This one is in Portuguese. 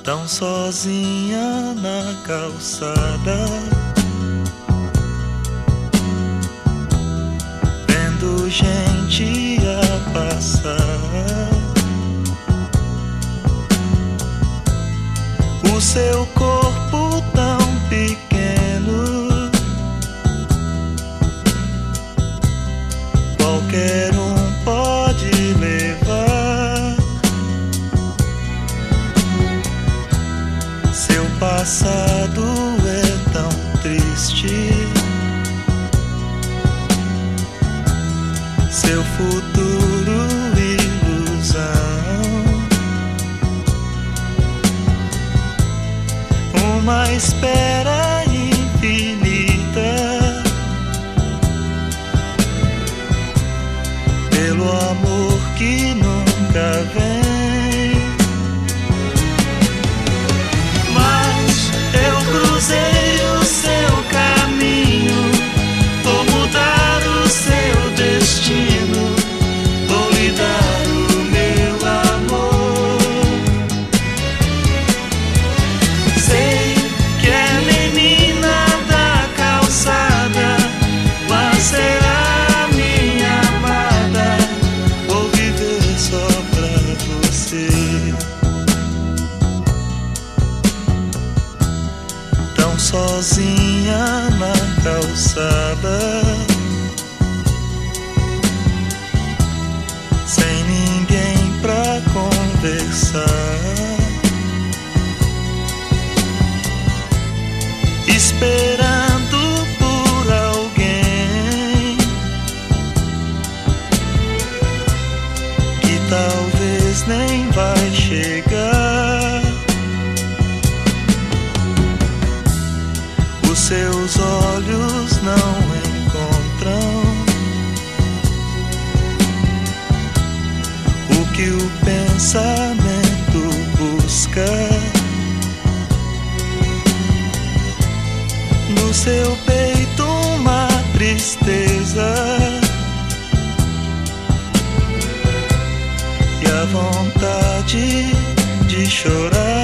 tão sozinha na calçada, vendo gente a passar. O seu corpo tão pequeno, qualquer um pode levar. Seu passado é tão triste, seu futuro ilusão. Uma espera infinita pelo amor que nunca vem. Mas eu cruzei o seu caminho, vou mudar o seu destino, vou lhe dar o meu amor. Sei que é menina da calçada, mas será minha amada, vou viver só pra você. Tão sozinha na calçada, sem ninguém pra conversar, esperando por alguém que talvez nem vai chegar. Os seus olhos não encontram o que o pensamento busca. No seu peito uma tristeza e a vontade de chorar.